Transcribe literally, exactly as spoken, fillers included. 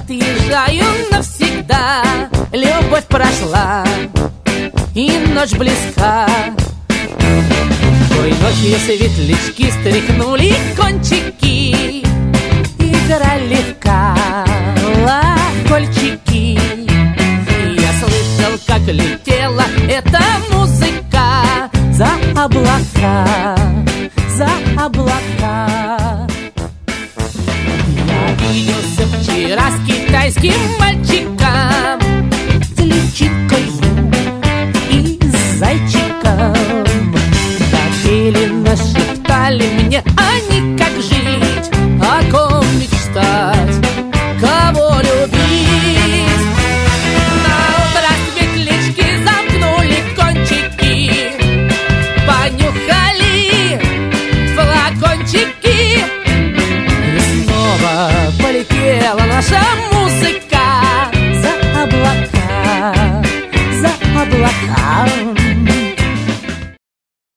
отъезжаю навсегда. Любовь прошла, и ночь близка. Той ночью светлячки стряхнули кончики, играли в колокольчики. Я слышал, как летела эта музыка за облака, за облака. Я виделся вчера с китайским мальчиком.